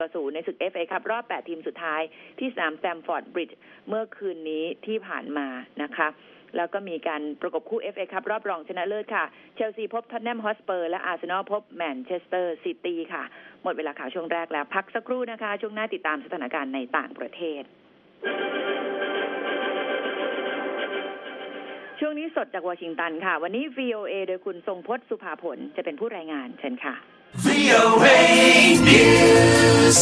ในศึก FA ครับรอบ8ทีมสุดท้ายที่สนามแซมฟอร์ดบริดจ์เมื่อคืนนี้ที่ผ่านมานะคะแล้วก็มีการประกบคู่ FA ครับรอบรองชนะเลิศค่ะเชลซีพบท็อตแนมฮอตสเปอร์และอาร์เซนอลพบแมนเชสเตอร์ซิตี้ค่ะหมดเวลาข่าวช่วงแรกแล้วพักสักครู่นะคะช่วงหน้าติดตามสถานการณ์ในต่างประเทศช่วงนี้สดจากวอชิงตันค่ะวันนี้ VOA โดยคุณทรงพจน์สุภาผลจะเป็นผู้รายงานเชิญค่ะ VOA News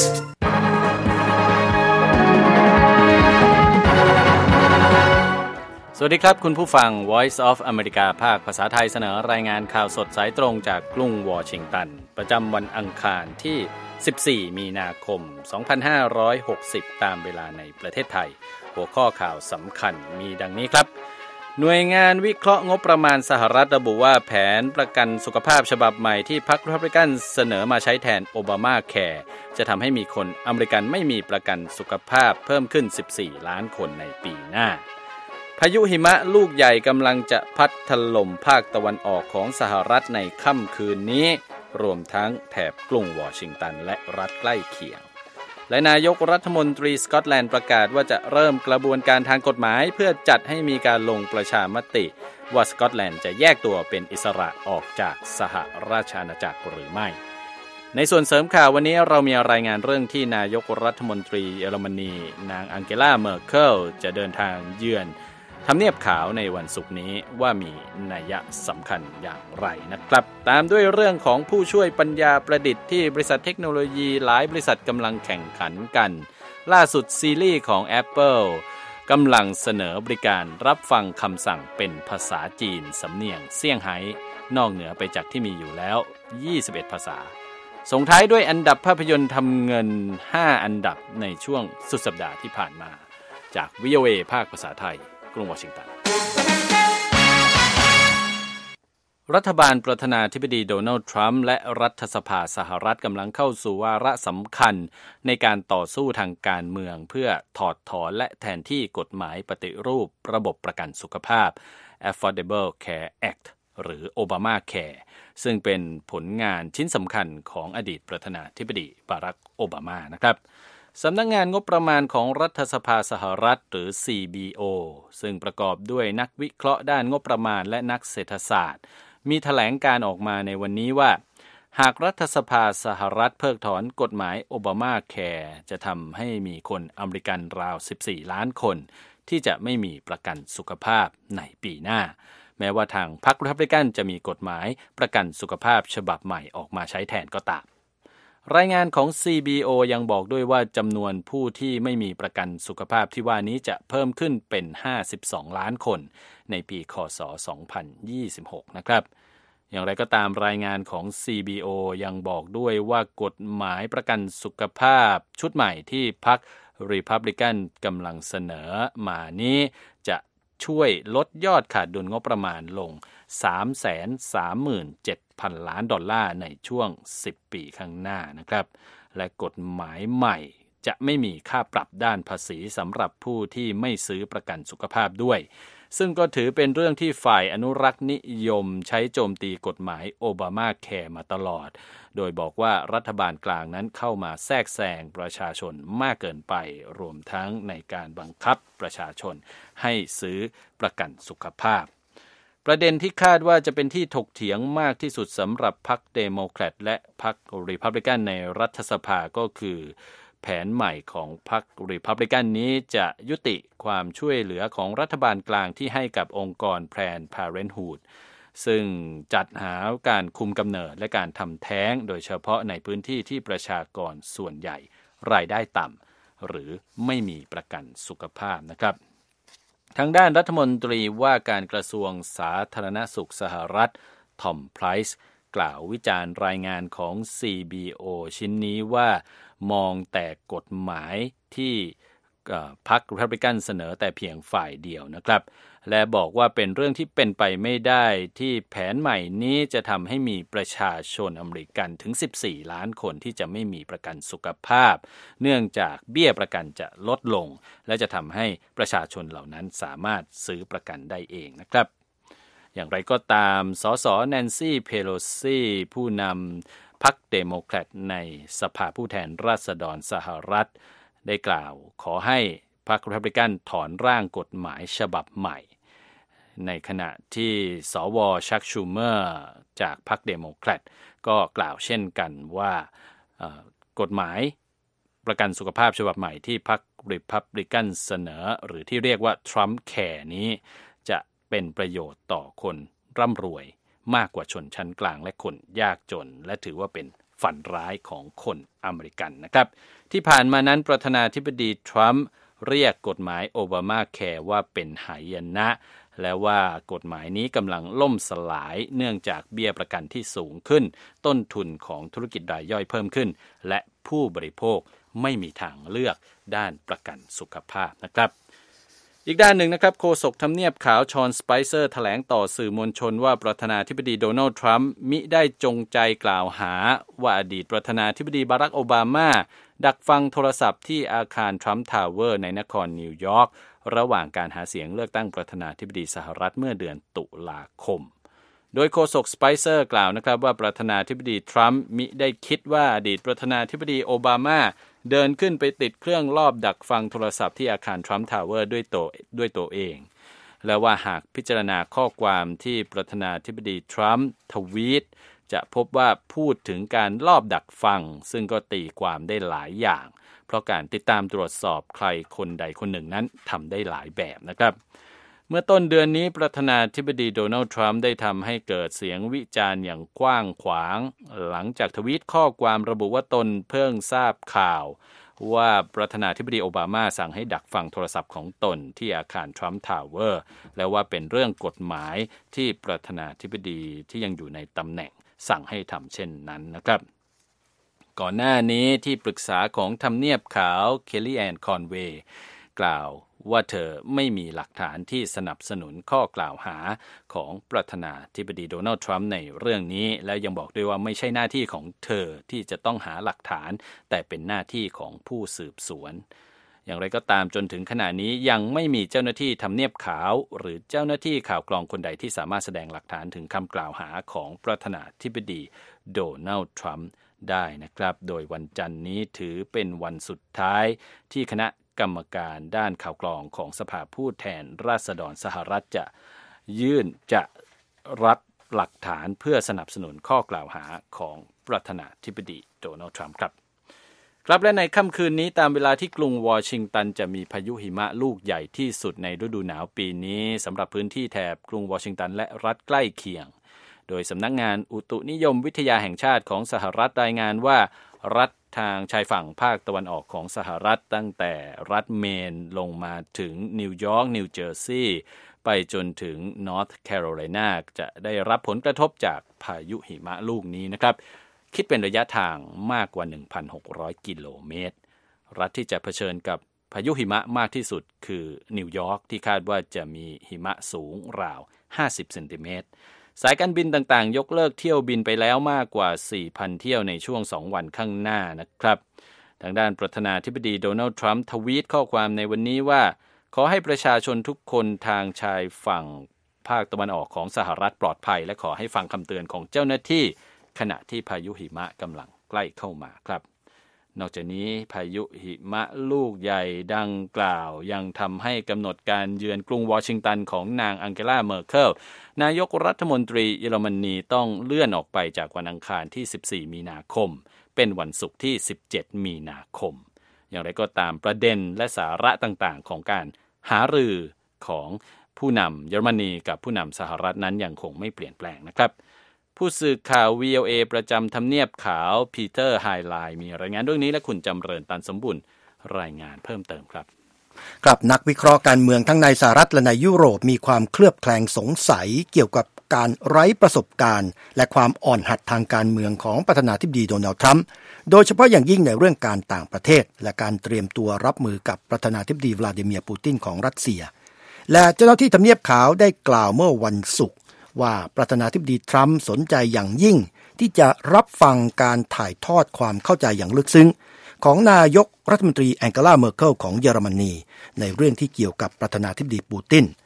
สวัสดีครับคุณผู้ฟัง Voice of America ภาคภาษาไทยเสนอรายงานข่าวสดสายตรงจากกรุงวอชิงตันประจำวันอังคารที่14มีนาคม2560ตามเวลาในประเทศไทยหัวข้อข่าวสำคัญมีดังนี้ครับหน่วยงานวิเคราะห์งบประมาณสหรัฐระบุว่าแผนประกันสุขภาพฉบับใหม่ที่พรรครีพับลิกันเสนอมาใช้แทนโอบามาแคร์จะทำให้มีคนอเมริกันไม่มีประกันสุขภาพเพิ่มขึ้น14ล้านคนในปีหน้าพายุหิมะลูกใหญ่กำลังจะพัดถล่มภาคตะวันออกของสหรัฐในค่ำคืนนี้รวมทั้งแถบกรุงวอชิงตันและรัฐใกล้เคียงและนายกรัฐมนตรีสกอตแลนด์ประกาศว่าจะเริ่มกระบวนการทางกฎหมายเพื่อจัดให้มีการลงประชามติว่าสกอตแลนด์จะแยกตัวเป็นอิสระออกจากสหราชอาณาจักรหรือไม่ในส่วนเสริมข่าววันนี้เรามีรายงานเรื่องที่นายกรัฐมนตรีเยอรมนีนางอังเกลาเมอร์เคิลจะเดินทางเยือนทำเนียบขาวในวันศุกร์นี้ว่ามีนัยสำคัญอย่างไรนะครับตามด้วยเรื่องของผู้ช่วยปัญญาประดิษฐ์ที่บริษัทเทคโนโลยีหลายบริษัทกำลังแข่งขันกันล่าสุดซีรีส์ของ Apple กำลังเสนอบริการรับฟังคำสั่งเป็นภาษาจีนสำเนียงเซี่ยงไฮ้นอกเหนือไปจากที่มีอยู่แล้ว21ภาษาส่งท้ายด้วยอันดับภาพยนตร์ทำเงิน5อันดับในช่วงสุดสัปดาห์ที่ผ่านมาจาก VOA ภาคภาษาไทยกรุงวอชิงตันรัฐบาลประธานาธิบดีโดนัลด์ทรัมป์และรัฐสภาสหรัฐกำลังเข้าสู่วาระสำคัญในการต่อสู้ทางการเมืองเพื่อถอดถอนและแทนที่กฎหมายปฏิรูประบบประกันสุขภาพ Affordable Care Act หรือ Obamacare ซึ่งเป็นผลงานชิ้นสำคัญของอดีตประธานาธิบดีบารักโอบามานะครับสำนักงานงบประมาณของรัฐสภาสหรัฐหรือ CBO ซึ่งประกอบด้วยนักวิเคราะห์ด้านงบประมาณและนักเศรษฐศาสตร์มีแถลงการออกมาในวันนี้ว่าหากรัฐสภาสหรัฐเพิกถอนกฎหมายโอบามาแคร์จะทำให้มีคนอเมริกันราว14ล้านคนที่จะไม่มีประกันสุขภาพในปีหน้าแม้ว่าทางพรรครีพับลิกันจะมีกฎหมายประกันสุขภาพฉบับใหม่ออกมาใช้แทนก็ตามรายงานของ CBO ยังบอกด้วยว่าจำนวนผู้ที่ไม่มีประกันสุขภาพที่ว่านี้จะเพิ่มขึ้นเป็น52ล้านคนในปีค.ศ. 2026นะครับอย่างไรก็ตามรายงานของ CBO ยังบอกด้วยว่ากฎหมายประกันสุขภาพชุดใหม่ที่พรรค Republican กำลังเสนอมานี้จะช่วยลดยอดขาดดุลงบประมาณลง 337,000 ล้านดอลลาร์ในช่วง10ปีข้างหน้านะครับและกฎหมายใหม่จะไม่มีค่าปรับด้านภาษีสำหรับผู้ที่ไม่ซื้อประกันสุขภาพด้วยซึ่งก็ถือเป็นเรื่องที่ฝ่ายอนุรักษ์นิยมใช้โจมตีกฎหมายโอบามาแคร์มาตลอดโดยบอกว่ารัฐบาลกลางนั้นเข้ามาแทรกแซงประชาชนมากเกินไปรวมทั้งในการบังคับประชาชนให้ซื้อประกันสุขภาพประเด็นที่คาดว่าจะเป็นที่ถกเถียงมากที่สุดสำหรับพรรคเดโมแครตและพรรครีพับลิกันในรัฐสภาก็คือแผนใหม่ของพรรครีพับลิกันนี้จะยุติความช่วยเหลือของรัฐบาลกลางที่ให้กับองค์กร Planned Parenthood ซึ่งจัดหาการคุมกำเนิดและการทำแท้งโดยเฉพาะในพื้นที่ที่ประชากรส่วนใหญ่รายได้ต่ำหรือไม่มีประกันสุขภาพนะครับทางด้านรัฐมนตรีว่าการกระทรวงสาธารณสุขสหรัฐทอมไพรซ์กล่าววิจารณ์รายงานของ CBO ชิ้นนี้ว่ามองแต่กฎหมายที่พรรครีพับลิกันเสนอแต่เพียงฝ่ายเดียวนะครับและบอกว่าเป็นเรื่องที่เป็นไปไม่ได้ที่แผนใหม่นี้จะทำให้มีประชาชนอเมริกันถึง14ล้านคนที่จะไม่มีประกันสุขภาพเนื่องจากเบี้ยประกันจะลดลงและจะทำให้ประชาชนเหล่านั้นสามารถซื้อประกันได้เองนะครับอย่างไรก็ตามสสแนนซี่เพโลซีผู้นำพรรคเดโมแครตในสภาผู้แทนราษฎรสหรัฐได้กล่าวขอให้พรรครีพับลิกันถอนร่างกฎหมายฉบับใหม่ในขณะที่สว.ชักชูเมอร์จากพรรคเดโมแครตก็กล่าวเช่นกันว่ากฎหมายประกันสุขภาพฉบับใหม่ที่พรรครีพับลิกันเสนอหรือที่เรียกว่าทรัมป์แคร์นี้จะเป็นประโยชน์ต่อคนร่ำรวยมากกว่าชนชั้นกลางและคนยากจนและถือว่าเป็นฝันร้ายของคนอเมริกันนะครับที่ผ่านมานั้นประธานาธิบดีทรัมป์เรียกกฎหมายโอบามาแคร์ว่าเป็นหายนะและว่ากฎหมายนี้กำลังล่มสลายเนื่องจากเบี้ยประกันที่สูงขึ้นต้นทุนของธุรกิจรายย่อยเพิ่มขึ้นและผู้บริโภคไม่มีทางเลือกด้านประกันสุขภาพนะครับอีกด้านหนึ่งนะครับโฆษกทำเนียบขาวชอนสไปเซอร์แถลงต่อสื่อมวลชนว่าประธานาธิบดีโดนัลด์ทรัมป์มิได้จงใจกล่าวหาว่าอดีตประธานาธิบดีบารักโอบามาดักฟังโทรศัพท์ที่อาคารทรัมป์ทาวเวอร์ในนครนิวยอร์กระหว่างการหาเสียงเลือกตั้งประธานาธิบดีสหรัฐเมื่อเดือนตุลาคมโดยโฆษกสไปเซอร์กล่าวนะครับว่าประธานาธิบดีทรัมป์มิได้คิดว่าอดีตประธานาธิบดีโอบามาเดินขึ้นไปติดเครื่องลอบดักฟังโทรศัพท์ที่อาคารทรัมป์ทาวเวอร์ด้วยตัวเองและว่าหากพิจารณาข้อความที่ประธานาธิบดีทรัมป์ทวีตจะพบว่าพูดถึงการลอบดักฟังซึ่งก็ตีความได้หลายอย่างเพราะการติดตามตรวจสอบใครคนใดคนหนึ่งนั้นทำได้หลายแบบนะครับเมื่อต้นเดือนนี้ประธานาธิบดีโดนัลด์ทรัมป์ได้ทำให้เกิดเสียงวิจารณ์อย่างกว้างขวางหลังจากทวีตข้อความระบุว่าตนเพิ่งทราบข่าวว่าประธานาธิบดีโอบามาสั่งให้ดักฟังโทรศัพท์ของตนที่อาคารทรัมป์ทาวเวอร์และว่าเป็นเรื่องกฎหมายที่ประธานาธิบดีที่ยังอยู่ในตำแหน่งสั่งให้ทำเช่นนั้นนะครับก่อนหน้านี้ที่ปรึกษาของทำเนียบขาวเคลลี่แอนคอนเวย์กล่าวว่าเธอไม่มีหลักฐานที่สนับสนุนข้อกล่าวหาของประธานาธิบดีโดนัลด์ทรัมป์ในเรื่องนี้และยังบอกด้วยว่าไม่ใช่หน้าที่ของเธอที่จะต้องหาหลักฐานแต่เป็นหน้าที่ของผู้สืบสวนอย่างไรก็ตามจนถึงขณะนี้ยังไม่มีเจ้าหน้าที่ทำเนียบขาวหรือเจ้าหน้าที่ข่าวกรองคนใดที่สามารถแสดงหลักฐานถึงคำกล่าวหาของประธานาธิบดีโดนัลด์ทรัมป์ได้นะครับโดยวันจันทร์นี้ถือเป็นวันสุดท้ายที่คณะกรรมการด้านข่าวกรองของสภาผู้แทนราษฎรสหรัฐจะรับหลักฐานเพื่อสนับสนุนข้อกล่าวหาของประธานาธิบดีโดนัลด์ทรัมป์ครับและในค่ำคืนนี้ตามเวลาที่กรุงวอชิงตันจะมีพายุหิมะลูกใหญ่ที่สุดในฤดูหนาวปีนี้สำหรับพื้นที่แถบกรุงวอชิงตันและรัฐใกล้เคียงโดยสำนักงานอุตุนิยมวิทยาแห่งชาติของสหรัฐรายงานว่ารัฐทางชายฝั่งภาคตะวันออกของสหรัฐตั้งแต่รัฐเมนลงมาถึงนิวยอร์กนิวเจอร์ซีย์ไปจนถึงนอร์ทแคโรไลนาจะได้รับผลกระทบจากพายุหิมะลูกนี้นะครับคิดเป็นระยะทางมากกว่า 1,600 กิโลเมตรรัฐที่จะเผชิญกับพายุหิมะมากที่สุดคือนิวยอร์กที่คาดว่าจะมีหิมะสูงราว50 เซนติเมตรสายการบินต่างๆยกเลิกเที่ยวบินไปแล้วมากกว่า 4,000 เที่ยวในช่วง2วันข้างหน้านะครับทางด้านประธานาธิบดีโดนัลด์ทรัมป์ทวีตข้อความในวันนี้ว่าขอให้ประชาชนทุกคนทางชายฝั่งภาคตะวันออกของสหรัฐปลอดภัยและขอให้ฟังคำเตือนของเจ้าหน้าที่ขณะที่พายุหิมะกำลังใกล้เข้ามาครับนอกจากนี้พายุหิมะลูกใหญ่ดังกล่าวยังทำให้กำหนดการเยือนกรุงวอชิงตันของนางอังเกลาเมอร์เคิลนายกรัฐมนตรีเยอรมนีต้องเลื่อนออกไปจากวันอังคารที่14มีนาคมเป็นวันศุกร์ที่17มีนาคมอย่างไรก็ตามประเด็นและสาระต่างๆของการหารือของผู้นำเยอรมนีกับผู้นำสหรัฐนั้นยังคงไม่เปลี่ยนแปลงนะครับผู้สื่อข่าว VOA ประจำทำเนียบขาวพีเตอร์ไฮไลน์มีรายงานเรื่องนี้และคุณจำเริญตันสมบุญรายงานเพิ่มเติมครับนักวิเคราะห์การเมืองทั้งในสหรัฐและในยุโรปมีความเคลือบแคลงสงสัยเกี่ยวกับการไร้ประสบการณ์และความอ่อนหัดทางการเมืองของประธานาธิบดีโดนัลด์ทรัมป์โดยเฉพาะอย่างยิ่งในเรื่องการต่างประเทศและการเตรียมตัวรับมือกับประธานาธิบดีวลาดิเมียร์ปูตินของรัสเซียและเจ้าหน้าที่ทำเนียบขาวได้กล่าวเมื่อวันศุกร์ว่าประธานาธิบดีทรัมป์สนใจอย่างยิ่งที่จะรับฟังการถ่ายทอดความเข้าใจอย่างลึกซึ้งของนายกรัฐมนตรีแองเกลาเมอร์เคิลของเยอรมนีในเรื่องที่เกี่ยวกับประธานาธิบดีปูติน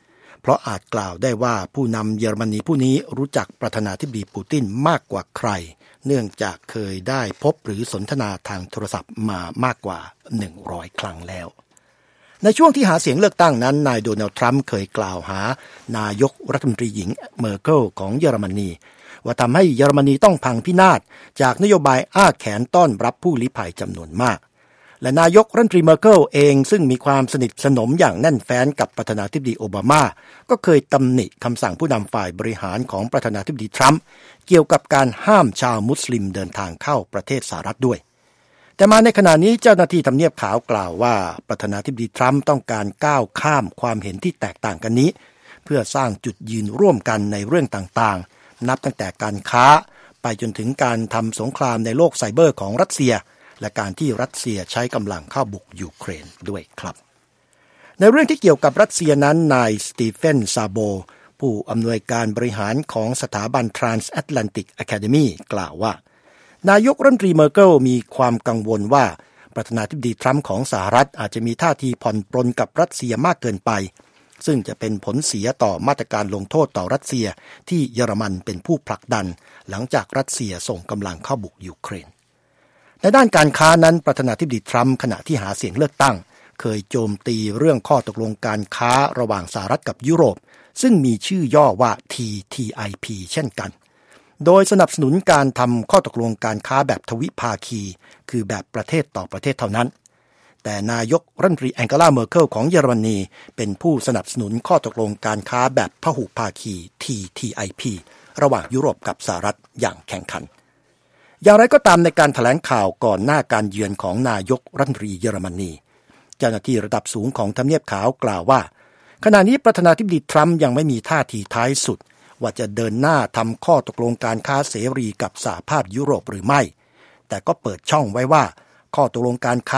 เพราะอาจกล่าวได้ว่าผู้นำเยอรมนีผู้นี้รู้จักประธานาธิบดีปูตินมากกว่าใครเนื่องจากเคยได้พบหรือสนทนาทางโทรศัพท์มามากกว่า100 ครั้งแล้วในช่วงที่หาเสียงเลือกตั้งนั้นนายโดนัลด์ทรัมป์เคยกล่าวหานายกรัฐมนตรีหญิงเมอร์เคิลของเยอรมนีว่าทำให้เยอรมนีต้องพังพินาศจากนโยบายอ้าแขนต้อนรับผู้ลี้ภัยจำนวนมากและนายกรัฐมนตรีเมอร์เคิลเองซึ่งมีความสนิทสนมอย่างแน่นแฟ้นกับประธานาธิบดีโอบามาก็เคยตำหนิคำสั่งผู้นำฝ่ายบริหารของประธานาธิบดีทรัมป์เกี่ยวกับการห้ามชาวมุสลิมเดินทางเข้าประเทศสหรัฐด้วยแต่มาในขณะนี้เจ้าหน้าที่ทำเนียบขาวกล่าวว่าประธานาธิบดีทรัมป์ต้องการก้าวข้ามความเห็นที่แตกต่างกันนี้เพื่อสร้างจุดยืนร่วมกันในเรื่องต่างๆนับตั้งแต่การค้าไปจนถึงการทำสงครามในโลกไซเบอร์ของรัสเซียและการที่รัสเซียใช้กำลังเข้าบุกยูเครนด้วยครับในเรื่องที่เกี่ยวกับรัสเซียนั้นนายสตีเฟนซาโบผู้อำนวยการบริหารของสถาบัน Transatlantic Academy กล่าวว่านายกรัฐมนตรีเมอร์เคิลมีความกังวลว่าประธานาธิบดีทรัมป์ของสหรัฐอาจจะมีท่าทีผ่อนปรนกับรัสเซียมากเกินไปซึ่งจะเป็นผลเสียต่อมาตรการลงโทษต่อรัสเซียที่เยอรมันเป็นผู้ผลักดันหลังจากรัสเซียส่งกำลังเข้าบุกยูเครนในด้านการค้านั้นประธานาธิบดีทรัมป์ขณะที่หาเสียงเลือกตั้งเคยโจมตีเรื่องข้อตกลงการค้าระหว่างสหรัฐกับยุโรปซึ่งมีชื่อย่อว่า TTIP เช่นกันโดยสนับสนุนการทำข้อตกลงการค้าแบบทวิภาคีคือแบบประเทศต่อประเทศเท่านั้นแต่นายกรัฐมนตรีแองเกลาเมอร์เคิลของเยอรมนีเป็นผู้สนับสนุนข้อตกลงการค้าแบบพหุภาคี TTIP ระหว่างยุโรปกับสหรัฐอย่างแข่งขันอย่างไรก็ตามในการแถลงข่าวก่อนหน้าการเยือนของนายกรัฐมนตรีเยอรมนีเจ้าหน้าที่ระดับสูงของทำเนียบขาวกล่าวว่าขณะนี้ประธานาธิบดีทรัมป์ยังไม่มีท่าทีท้ายสุดว่าจะเดินหน้าทำข้อตกลงการค้าเสรีกับสหภาพยุโรปหรือไม่แต่ก็เปิดช่องไว้ว่าข้อตกลงการค้า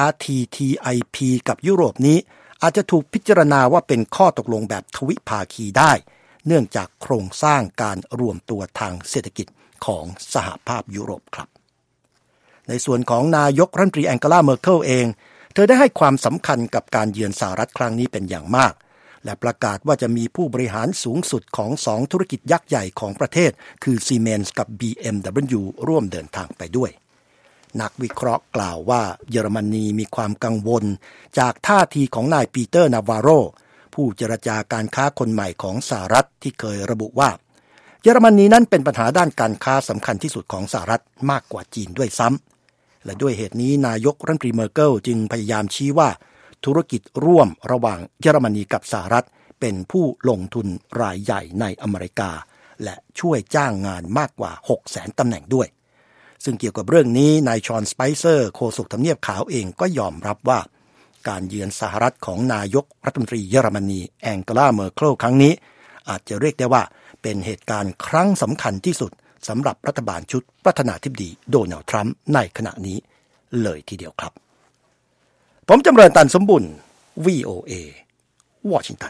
TTIP กับยุโรปนี้อาจจะถูกพิจารณาว่าเป็นข้อตกลงแบบทวิภาคีได้เนื่องจากโครงสร้างการรวมตัวทางเศรษฐกิจของสหภาพยุโรปครับในส่วนของนายกรัฐมนตรีแองเกลาเมอร์เคิลเองเธอได้ให้ความสำคัญกับการเยือนสหรัฐครั้งนี้เป็นอย่างมากและประกาศว่าจะมีผู้บริหารสูงสุดของ2ธุรกิจยักษ์ใหญ่ของประเทศคือ Siemens กับ BMW ร่วมเดินทางไปด้วยนักวิเคราะห์กล่าวว่าเยอรมนีมีความกังวลจากท่าทีของนายปีเตอร์นาวาโรผู้เจรจาการค้าคนใหม่ของสหรัฐที่เคยระบุว่าเยอรมนีนั้นเป็นปัญหาด้านการค้าสำคัญที่สุดของสหรัฐมากกว่าจีนด้วยซ้ำและด้วยเหตุนี้นายกรัฐมนตรีเมอร์เคิลจึงพยายามชี้ว่าธุรกิจร่วมระหว่างเยอรมนีกับสหรัฐเป็นผู้ลงทุนรายใหญ่ในอเมริกาและช่วยจ้างงานมากกว่า 600,000 ตำแหน่งด้วยซึ่งเกี่ยวกับเรื่องนี้นายชอนสไปเซอร์โฆษกทำเนียบขาวเองก็ยอมรับว่าการเยือนสหรัฐของนายกรัฐมนตรีเยอรมนีแองเกลาเมอร์เคิลครั้งนี้อาจจะเรียกได้ว่าเป็นเหตุการณ์ครั้งสำคัญที่สุดสำหรับรัฐบาลชุดประธานาธิบดีโดนัลด์ทรัมป์ในขณะนี้เลยทีเดียวครับผมจำเริญตันสมบุญ VOA วอชิงตัน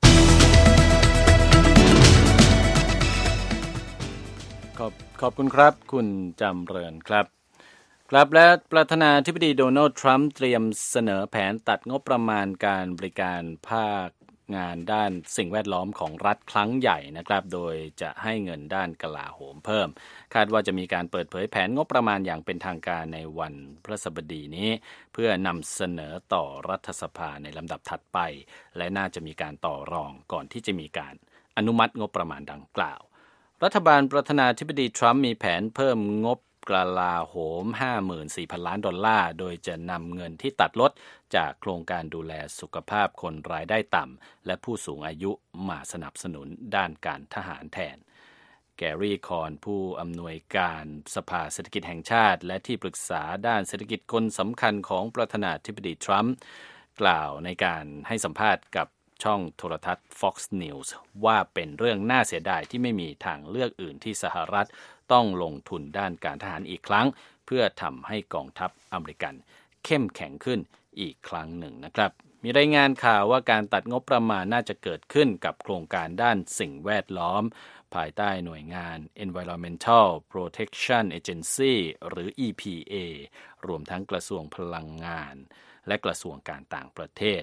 ขอบคุณครับคุณจำเริญครับและประธานาธิบดีโดนัลด์ทรัมป์เตรียมเสนอแผนตัดงบประมาณการบริการภาคงานด้านสิ่งแวดล้อมของรัฐครั้งใหญ่นะครับโดยจะให้เงินด้านกลาโหมเพิ่มคาดว่าจะมีการเปิดเผยแผนงบประมาณอย่างเป็นทางการในวันพฤหัสบดีนี้เพื่อนำเสนอต่อรัฐสภาในลำดับถัดไปและน่าจะมีการต่อรองก่อนที่จะมีการอนุมัติงบประมาณดังกล่าวรัฐบาลประธานาธิบดีทรัมป์มีแผนเพิ่มงบกลาโหม 54,000 ล้านดอลลาร์โดยจะนำเงินที่ตัดลดจากโครงการดูแลสุขภาพคนรายได้ต่ำและผู้สูงอายุมาสนับสนุนด้านการทหารแทนแกรี่คอนผู้อำนวยการสภาเศรษฐกิจแห่งชาติและที่ปรึกษาด้านเศรษฐกิจคนสำคัญของประธานาธิบดีทรัมป์กล่าวในการให้สัมภาษณ์กับช่องโทรทัศน์ Fox News ว่าเป็นเรื่องน่าเสียดายที่ไม่มีทางเลือกอื่นที่สหรัฐต้องลงทุนด้านการทหารอีกครั้งเพื่อทำให้กองทัพอเมริกันเข้มแข็งขึ้นอีกครั้งหนึ่งนะครับมีรายงานข่าวว่าการตัดงบประมาณน่าจะเกิดขึ้นกับโครงการด้านสิ่งแวดล้อมภายใต้หน่วยงาน Environmental Protection Agency หรือ EPA รวมทั้งกระทรวงพลังงานและกระทรวงการต่างประเทศ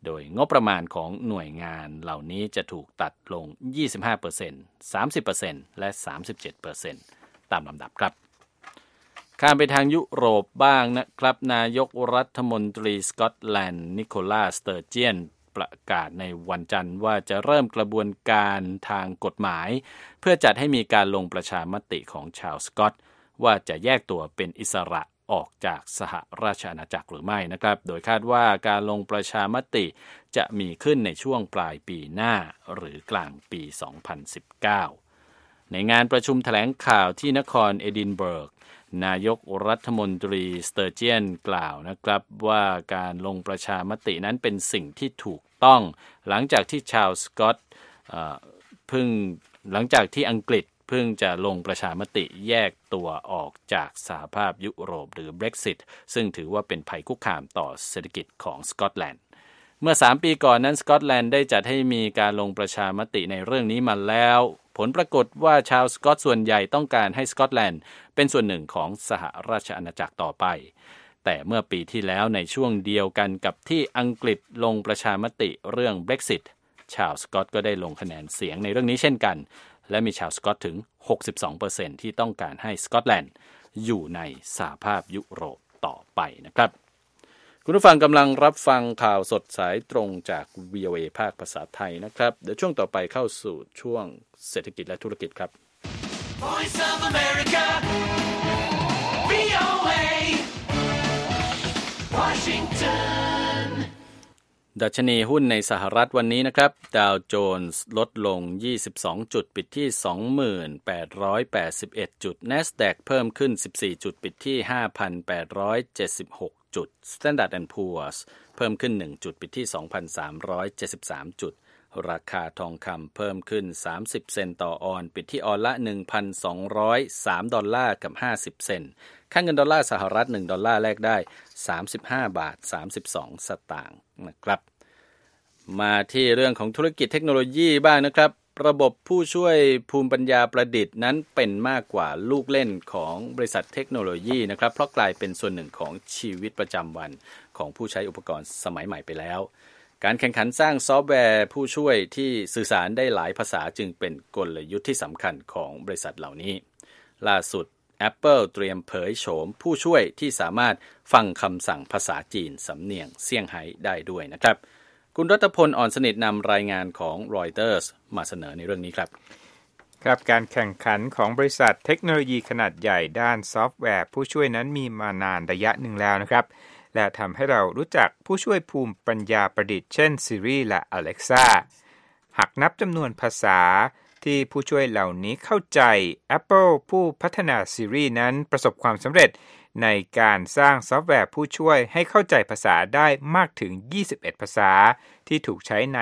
โดยงบประมาณของหน่วยงานเหล่านี้จะถูกตัดลง 25% 30% และ 37% ตามลำดับครับข้ามไปทางยุโรปบ้างนะครับนายกรัฐมนตรีสกอตแลนด์นิโคลัส สเตอร์เจียนประกาศในวันจันทร์ว่าจะเริ่มกระบวนการทางกฎหมายเพื่อจัดให้มีการลงประชามติของชาวสกอตว่าจะแยกตัวเป็นอิสระออกจากสหราชอาณาจักรหรือไม่นะครับโดยคาดว่าการลงประชามติจะมีขึ้นในช่วงปลายปีหน้าหรือกลางปี 2019 ในงานประชุมแถลงข่าวที่นครเอดินบะระนายกรัฐมนตรีสเตอร์เจียนกล่าวนะครับว่าการลงประชามตินั้นเป็นสิ่งที่ถูกต้องหลังจากที่ชาวสกอตหลังจากที่อังกฤษเพิ่งจะลงประชามติแยกตัวออกจากสหภาพยุโรปหรือ Brexit ซึ่งถือว่าเป็นภัยคุกคามต่อเศรษฐกิจของสกอตแลนด์เมื่อ3 ปีก่อนนั้นสกอตแลนด์ได้จัดให้มีการลงประชามติในเรื่องนี้มาแล้วผลปรากฏว่าชาวสกอตส่วนใหญ่ต้องการให้สกอตแลนด์เป็นส่วนหนึ่งของสหราชอาณาจักรต่อไปแต่เมื่อปีที่แล้วในช่วงเดียวกันกับที่อังกฤษลงประชามติเรื่อง Brexit ชาวสกอตก็ได้ลงคะแนนเสียงในเรื่องนี้เช่นกันและมีชาวสกอตถึง 62% ที่ต้องการให้สกอตแลนด์อยู่ในสหภาพยุโรปต่อไปนะครับคุณผู้ฟังกำลังรับฟังข่าวสดสายตรงจาก VOA ภาคภาษาไทยนะครับเดี๋ยวช่วงต่อไปเข้าสู่ช่วงเศรษฐกิจและธุรกิจครับ Voice of America VOA Washington ดัชนีหุ้นในสหรัฐวันนี้นะครับดาวโจนส์ลดลง22จุดปิดที่ 2881 จุด NASDAQ เพิ่มขึ้น14จุดปิดที่ 5,876 จุด Standard & Poor's เพิ่มขึ้น1จุดปิดที่ 2,373 จุดราคาทองคำเพิ่มขึ้น30เซนต์ต่อออนซ์ปิดที่ออนซ์ละ 1,203 ดอลลาร์กับ50เซนต์ค่าเงินดอลลาร์สหรัฐ1ดอลลาร์แลกได้35บาท32สตางค์นะครับมาที่เรื่องของธุรกิจเทคโนโลยีบ้างนะครับระบบผู้ช่วยภูมิปัญญาประดิษฐ์นั้นเป็นมากกว่าลูกเล่นของบริษัทเทคโนโลยีนะครับเพราะกลายเป็นส่วนหนึ่งของชีวิตประจำวันของผู้ใช้อุปกรณ์สมัยใหม่ไปแล้วการแข่งขันสร้างซอฟต์แวร์ผู้ช่วยที่สื่อสารได้หลายภาษาจึงเป็นกลยุทธ์ที่สำคัญของบริษัทเหล่านี้ล่าสุด Apple เตรียมเผยโฉมผู้ช่วยที่สามารถฟังคำสั่งภาษาจีนสำเนียงเซี่ยงไฮ้ได้ด้วยนะครับคุณรัตพลอ่อนสนิทนำรายงานของ Reuters มาเสนอในเรื่องนี้ครับครับการแข่งขันของบริษัทเทคโนโลยีขนาดใหญ่ด้านซอฟต์แวร์ผู้ช่วยนั้นมีมานานระยะหนึ่งแล้วนะครับและทำให้เรารู้จักผู้ช่วยภูมิปัญญาประดิษฐ์เช่น Siri และ Alexa หากนับจำนวนภาษาที่ผู้ช่วยเหล่านี้เข้าใจ Apple ผู้พัฒนา Siri นั้นประสบความสำเร็จในการสร้างซอฟต์แวร์ผู้ช่วยให้เข้าใจภาษาได้มากถึง21ภาษาที่ถูกใช้ใน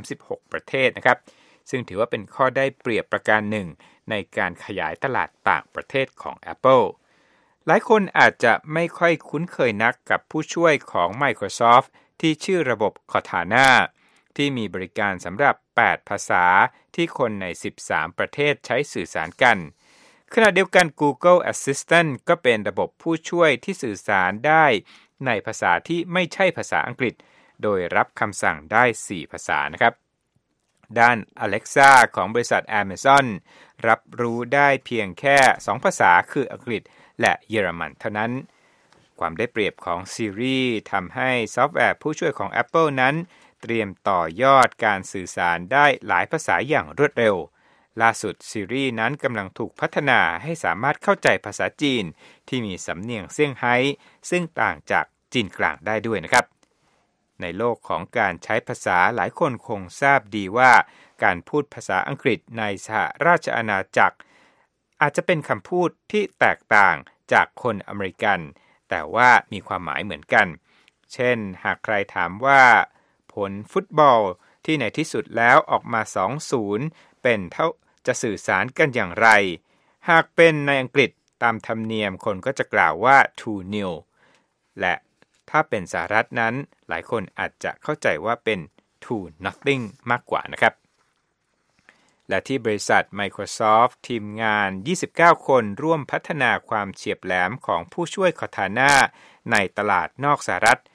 36ประเทศนะครับซึ่งถือว่าเป็นข้อได้เปรียบประการหนึ่งในการขยายตลาดต่างประเทศของ Appleหลายคนอาจจะไม่ค่อยคุ้นเคยนักกับผู้ช่วยของ Microsoft ที่ชื่อระบบ Cortana ที่มีบริการสำหรับ8ภาษาที่คนใน13ประเทศใช้สื่อสารกันขณะเดียวกัน Google Assistant ก็เป็นระบบผู้ช่วยที่สื่อสารได้ในภาษาที่ไม่ใช่ภาษาอังกฤษโดยรับคำสั่งได้4ภาษานะครับด้าน Alexa ของบริษัท Amazon รับรู้ได้เพียงแค่2ภาษาคืออังกฤษและเยอรมันเท่านั้นความได้เปรียบของ Siri ทำให้ซอฟต์แวร์ผู้ช่วยของ Apple นั้นเตรียมต่อยอดการสื่อสารได้หลายภาษาอย่างรวดเร็วล่าสุด Siri นั้นกำลังถูกพัฒนาให้สามารถเข้าใจภาษาจีนที่มีสำเนียงเซี่ยงไฮ้ซึ่งต่างจากจีนกลางได้ด้วยนะครับในโลกของการใช้ภาษาหลายคนคงทราบดีว่าการพูดภาษาอังกฤษในสหราชอาณาจักรอาจจะเป็นคำพูดที่แตกต่างจากคนอเมริกันแต่ว่ามีความหมายเหมือนกันเช่นหากใครถามว่าผลฟุตบอลที่ในที่สุดแล้วออกมา 2-0 เป็นเท่าจะสื่อสารกันอย่างไรหากเป็นในอังกฤษตามธรรมเนียมคนก็จะกล่าวว่า 2-0 และถ้าเป็นสหรัฐนั้นหลายคนอาจจะเข้าใจว่าเป็น 2-0 มากกว่านะครับและที่บริษัท Microsoft ทีมงาน29คนร่วมพัฒนาความเฉียบแหลมของผู้ช่วย Cortana ในตลาดนอกสหรัฐ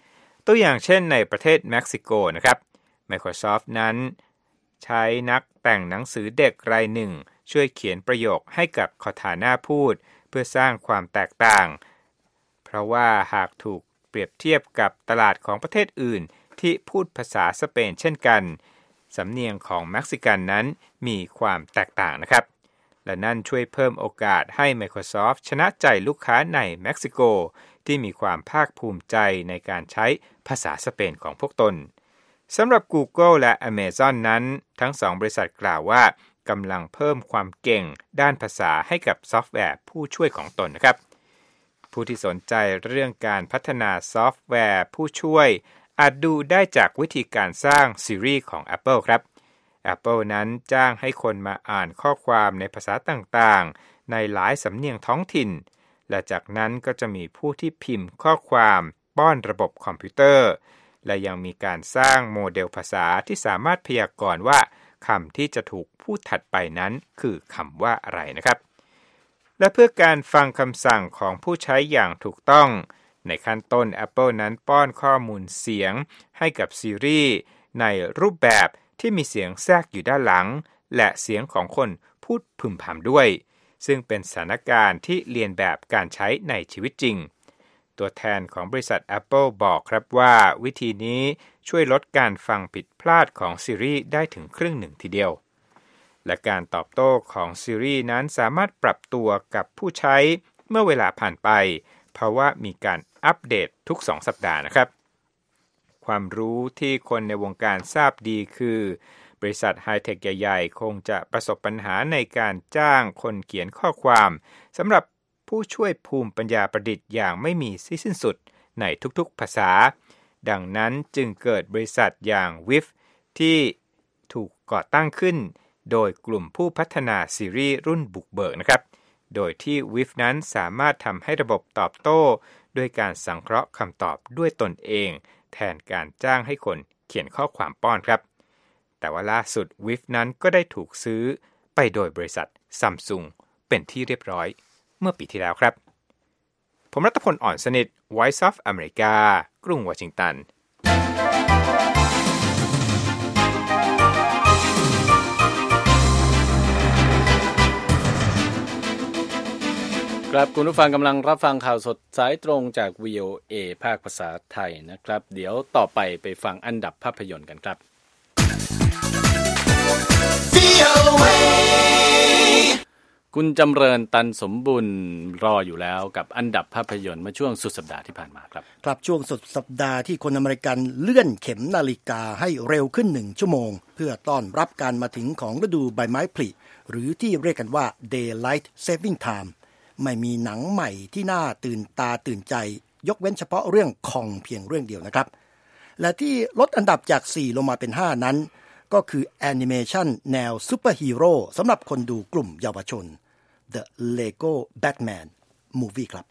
ตัวอย่างเช่นในประเทศเม็กซิโกนะครับ Microsoft นั้นใช้นักแต่งหนังสือเด็กรายหนึ่งช่วยเขียนประโยคให้กับ Cortana พูดเพื่อสร้างความแตกต่างเพราะว่าหากถูกเปรียบเทียบกับตลาดของประเทศอื่นที่พูดภาษาสเปนเช่นกันสำเนียงของเม็กซิกันนั้นมีความแตกต่างนะครับและนั่นช่วยเพิ่มโอกาสให้ Microsoft ชนะใจลูกค้าในเม็กซิโกที่มีความภาคภูมิใจในการใช้ภาษาสเปนของพวกตนสำหรับ Google และ Amazon นั้นทั้งสองบริษัทกล่าวว่ากำลังเพิ่มความเก่งด้านภาษาให้กับซอฟต์แวร์ผู้ช่วยของตนนะครับผู้ที่สนใจเรื่องการพัฒนาซอฟต์แวร์ผู้ช่วยอาจดูได้จากวิธีการสร้าง Siri ของ Apple ครับ Apple นั้นจ้างให้คนมาอ่านข้อความในภาษาต่างๆในหลายสำเนียงท้องถิ่นและจากนั้นก็จะมีผู้ที่พิมพ์ข้อความป้อนระบบคอมพิวเตอร์และยังมีการสร้างโมเดลภาษาที่สามารถพยากรณ์ว่าคำที่จะถูกพูดถัดไปนั้นคือคำว่าอะไรนะครับและเพื่อการฟังคำสั่งของผู้ใช้อย่างถูกต้องในขั้นต้น Apple นั้นป้อนข้อมูลเสียงให้กับ Siri ในรูปแบบที่มีเสียงแทรกอยู่ด้านหลังและเสียงของคนพูดพึมพำด้วยซึ่งเป็นสถานการณ์ที่เลียนแบบการใช้ในชีวิตจริงตัวแทนของบริษัท Apple บอกครับว่าวิธีนี้ช่วยลดการฟังผิดพลาดของ Siri ได้ถึงครึ่งหนึ่งทีเดียวและการตอบโต้ของ Siri นั้นสามารถปรับตัวกับผู้ใช้เมื่อเวลาผ่านไปเพราะว่ามีการอัปเดตทุก2 สัปดาห์นะครับความรู้ที่คนในวงการทราบดีคือบริษัทไฮเทคใหญ่ๆคงจะประสบปัญหาในการจ้างคนเขียนข้อความสำหรับผู้ช่วยภูมิปัญญาประดิษฐ์อย่างไม่มีสิ้นสุดในทุกๆภาษาดังนั้นจึงเกิดบริษัทอย่าง Wiv ที่ถูกก่อตั้งขึ้นโดยกลุ่มผู้พัฒนา Siri รุ่นบุกเบิกนะครับโดยที่ Wiv นั้นสามารถทำให้ระบบตอบโต้ด้วยการสังเคราะห์คำตอบด้วยตนเองแทนการจ้างให้คนเขียนข้อความป้อนครับแต่ว่าล่าสุด Wiv นั้นก็ได้ถูกซื้อไปโดยบริษัท Samsung เป็นที่เรียบร้อยเมื่อปีที่แล้วครับผมรัตพล อ่อนสนิท Voice of America กรุงวอชิงตันครับคุณผู้ฟังกำลังรับฟังข่าวสดสายตรงจาก VOA ภาคภาษาไทยนะครับเดี๋ยวต่อไปฟังอันดับภาพยนตร์กันครับคุณจำเริญตันสมบุญรออยู่แล้วกับอันดับภาพยนตร์เมื่อช่วงสุดสัปดาห์ที่ผ่านมาครับครับช่วงสุดสัปดาห์ที่คนอเมริกันเลื่อนเข็มนาฬิกาให้เร็วขึ้น1 ชั่วโมงเพื่อต้อนรับการมาถึงของฤดูใบไม้ผลิหรือที่เรียกกันว่า Daylight Saving Time ไม่มีหนังใหม่ที่น่าตื่นตาตื่นใจยกเว้นเฉพาะเรื่องคองเพียงเรื่องเดียวนะครับและที่ลดอันดับจาก4ลงมาเป็น5นั้นก็คือแอนิเมชันแนวซูเปอร์ฮีโร่สำหรับคนดูกลุ่มเยาวชน The Lego Batman Movie ครับ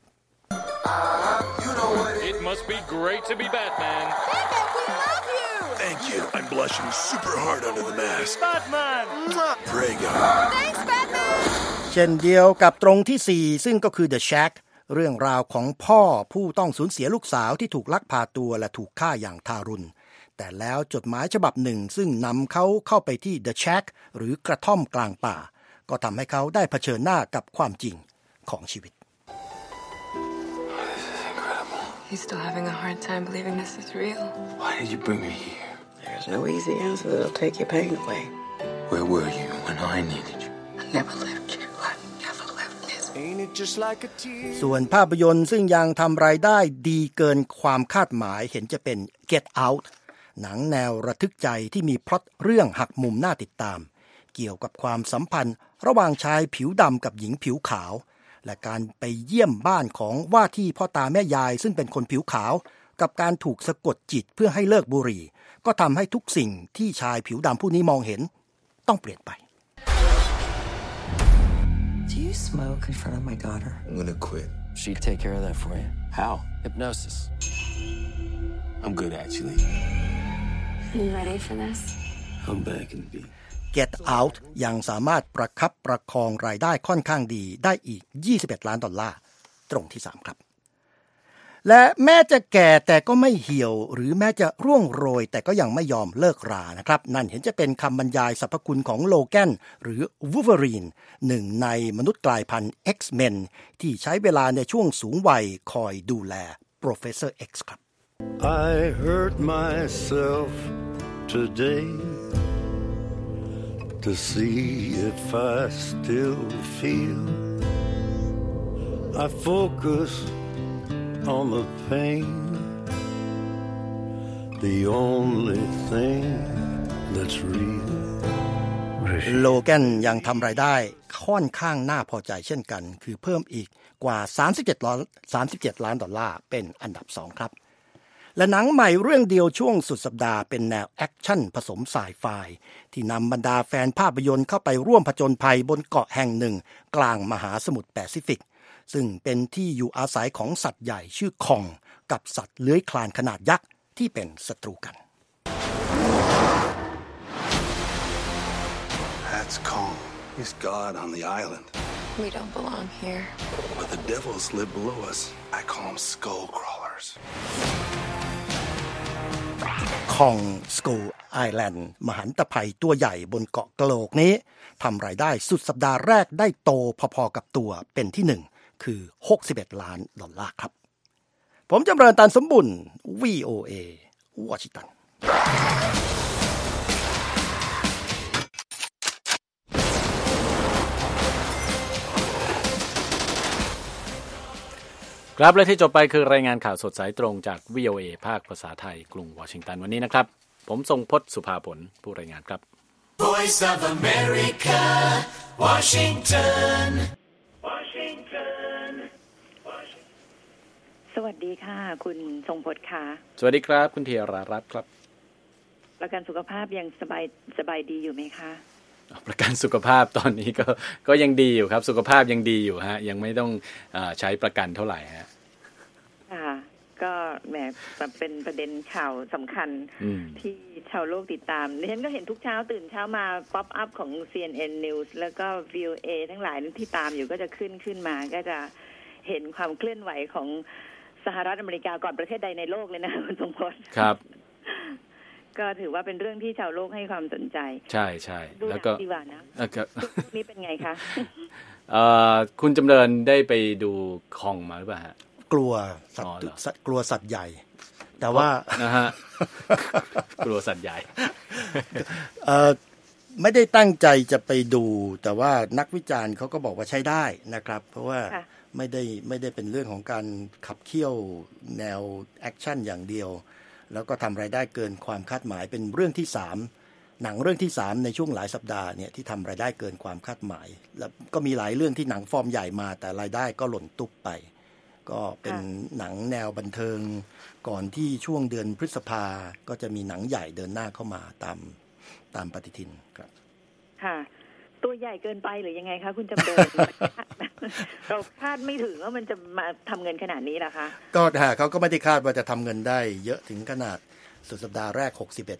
It must be great to be Batman. Batman, we love you. Thank you. I'm blushing super hard under the mask. Batman. Pray God. Thanks, Batman. เช่นเดียวกับตรงที่4ซึ่งก็คือ The Shack เรื่องราวของพ่อผู้ต้องสูญเสียลูกสาวที่ถูกลักพาตัวและถูกฆ่าอย่างทารุณแต่แล้วจดหมายฉบับหนึ่งซึ่งนำเขาเข้าไปที่ The Shack หรือกระท่อมกลางป่าก็ทำให้เขาได้เผชิญหน้ากับความจริงของชีวิต This is incredible. He's still having a hard time believing this is real. Why did you bring me here? There's no easy answer that'll take your pain away. Where were you when I needed you? I never left you. I never left this. Ain't it just like a tear? ส่วนภาพยนตร์ซึ่งยังทำรายได้ดีเกินความคาดหมายเห็นจะเป็น Get Out หนังแนวระทึกใจที่มีพล็อตเรื่องหักมุมน่าติดตามเกี่ยวกับความสัมพันธ์ระหว่างชายผิวดำกับหญิงผิวขาวและการไปเยี่ยมบ้านของว่าที่พ่อตาแม่ยายซึ่งเป็นคนผิวขาวกับการถูกสะกดจิตเพื่อให้เลิกบุหรี่ก็ทำให้ทุกสิ่งที่ชายผิวดำผู้นี้มองเห็นต้องเปลี่ยนไป Do you smoke in front of my daughter? I'm gonna quit. She'd take care of that for you. How? Hypnosis. I'm good, actually. You ready for this? I'm back in the beat. Get Out ยังสามารถประคับประคองรายได้ค่อนข้างดีได้อีก$21 ล้านตรงที่3ครับและแม้จะแก่แต่ก็ไม่เหี่ยวหรือแม้จะร่วงโรยแต่ก็ยังไม่ยอมเลิกรานะครับนั่นเห็นจะเป็นคำบรรยายสรรพคุณของโลแกนหรือวูล์ฟเวอรีนหนึ่งในมนุษย์กลายพันธุ์ X-Men ที่ใช้เวลาในช่วงสูงวัยคอยดูแล Professor X ครับ I hurt myself today to see if I still feel. I focus on the pain, the only thing that's real. โลแกนยังทำรายได้ค่อนข้างน่าพอใจเช่นกันคือเพิ่มอีกกว่า37 ล้านดอลลาร์เป็นอันดับ2ครับและหนังใหม่เรื่องเดียวช่วงสุดสัปดาห์เป็นแนวแอคชั่นผสมไซไฟที่นำบรรดาแฟนภาพยนตร์เข้าไปร่วมผจญภัยบนเกาะแห่งหนึ่งกลางมหาสมุทรแปซิฟิกซึ่งเป็นที่อยู่อาศัยของสัตว์ใหญ่ชื่อคองกับสัตว์เลื้อยคลานขนาดยักษ์ที่เป็นศัตรูกัน That's Kong. He's God on the island. We don't belong here. But the devils live below us. I call them skull crawlers. คองสกูไอแลนด์มหันตภัยตัวใหญ่บนเกาะกะโหลกนี้ทำรายได้สุดสัปดาห์แรกได้โตพอๆกับตัวเป็นที่1คือ61 ล้านดอลลาร์ครับผมจำเริญตันสมบุญ VOA วอชิงตันครับและที่จบไปคือรายงานข่าวสดสายตรงจาก VOA ภาคภาษาไทยกรุงวอชิงตันวันนี้นะครับผมทรงพจน์สุภาผลผู้รายงานครับ Voice of America Washington สวัสดีค่ะคุณทรงพจน์ค่ะสวัสดีครับคุณเทียรารัตน์ครับประกันสุขภาพยังสบายดีอยู่ไหมคะประกันสุขภาพตอนนี้ก็ยังดีอยู่ครับสุขภาพยังดีอยู่ฮะยังไม่ต้องใช้ประกันเท่าไหร่ฮะค่ะก็แหมเป็นประเด็นข่าวสำคัญที่ชาวโลกติดตามดิฉันก็เห็นทุกเช้าตื่นเช้ามาป๊อปอัพของ CNN News แล้วก็ VOA ทั้งหลายที่ตามอยู่ก็จะขึ้นมาก็จะเห็นความเคลื่อนไหวของสหรัฐอเมริกาก่อนประเทศใดในโลกเลยนะคุณทรงพจน์ครับก็ถือว่าเป็นเรื่องที่ชาวโลกให้ความสนใจใช่ๆแล้วก็ดีว่านะนี่เป็นไงคะคุณจำเริญได้ไปดูคองมาหรือเปล่าฮะกลัวสัตว์ใหญ่แต่ว่านะฮะกลัวสัตว์ใหญ่ไม่ได้ตั้งใจจะไปดูแต่ว่านักวิจารณ์เขาก็บอกว่าใช้ได้นะครับเพราะว่าไม่ได้เป็นเรื่องของการขับเคี่ยวแนวแอคชั่นอย่างเดียวแล้วก็ทำรายได้เกินความคาดหมายเป็นเรื่องที่3หนังเรื่องที่3ในช่วงหลายสัปดาห์เนี่ยที่ทำรายได้เกินความคาดหมายแล้วก็มีหลายเรื่องที่หนังฟอร์มใหญ่มาแต่รายได้ก็หล่นตุ๊บไปก็เป็นหนังแนวบันเทิงก่อนที่ช่วงเดือนพฤษภาก็จะมีหนังใหญ่เดินหน้าเข้ามาตามปฏิทินครับค่ะตัวใหญ่เกินไปหรือยังไงคะคุณจำเริญ เราคาดไม่ถึงว่ามันจะมาทำเงินขนาดนี้นะคะก็เขาก็ไม่ได้คาดว่าจะทำเงินได้เยอะถึงขนาดสุดสัปดาห์แรก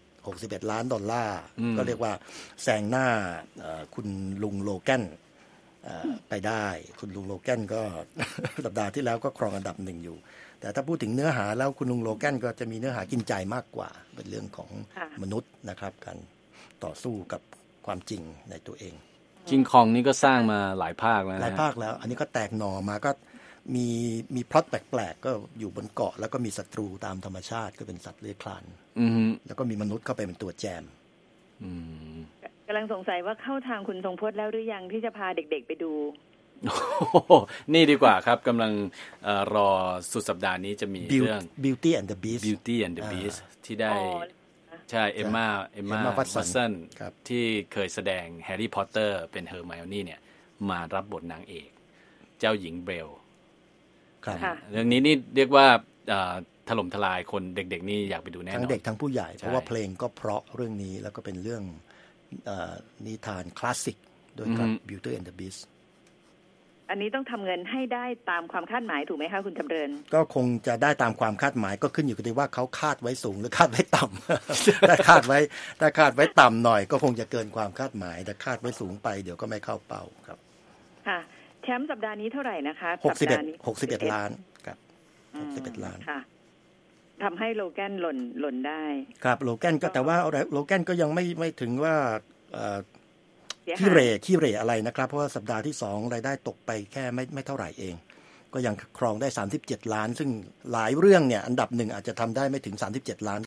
61 ล้านดอลลาร์ก็เรียกว่าแซงหน้าคุณลุงโลแกนไปได้คุณลุงโลแกนก็สัปดาห์ที่แล้วก็ครองอันดับ1อยู่แต่ถ้าพูดถึงเนื้อหาแล้วคุณลุงโลแกนก็จะมีเนื้อหากินใจมากกว่าเป็นเรื่องของมนุษย์นะครับการต่อสู้กับความจริงในตัวเองคิงคองนี่ก็สร้างมาหลายภาคแล้วหลายภาคแล้วอันนี้ก็แตกหน่อมาก็มีพล็อตแปลกๆก็อยู่บนเกาะแล้วก็มีศัตรูตามธรรมชาติก็เป็นสัตว์เลื้อยคลานแล้วก็มีมนุษย์เข้าไปเป็นตัวแจมกำลังสงสัยว่าเข้าทางคุณทรงพจน์แล้วหรือยังที่จะพาเด็กๆไปดูนี่ดีกว่าครับกำลังรอสุดสัปดาห์นี้จะมีเรื่อง Beauty and the Beast Beauty and the Beast ที่ได้ใช่เอมม่าวัตสันที่เคยแสดงแฮร์รี่พอตเตอร์เป็นเฮอร์ไมโอนี่เนี่ยมารับบทนางเอกเจ้าหญิงเบลเรื่องนี้นี่เรียกว่าถล่มทลายคนเด็กๆนี่อยากไปดูแน่นอนทั้งเด็กทั้งผู้ใหญ่เพราะว่าเพลงก็เพราะเรื่องนี้แล้วก็เป็นเรื่องนิทานคลาสสิกโดยกับ Beauty and the Beast อันนี้ต้องทำเงินให้ได้ตามความคาดหมายถูกไหมคะคุณจำเริญก็คงจะได้ตามความคาดหมายก็ขึ้นอยู่กับว่าเขาคาดไว้สูงหรือคาดไว้ต่ำ ถ้าคาดไว้ต่ำหน่อยก็คงจะเกินความคาดหมายแต่คาดไว้สูงไปเดี๋ยวก็ไม่เข้าเป้าครับค่ะแชมป์สัปดาห์นี้เท่าไหร่นะคะ 61 ล้านครับ 61 ล้านทำให้โลแกนหล่นได้ครับโลแกนก็แต่ว่าโลแกนก็ยังไม่ถึงว่าขี้เหร่อะไรนะครับเพราะว่าสัปดาห์ที่2รายได้ตกไปแค่ไม่เท่าไหร่เองก็ยังครองได้37ล้านซึ่งหลายเรื่องเนี่ยอันดับ1อาจจะทำได้ไม่ถึง37ล้าน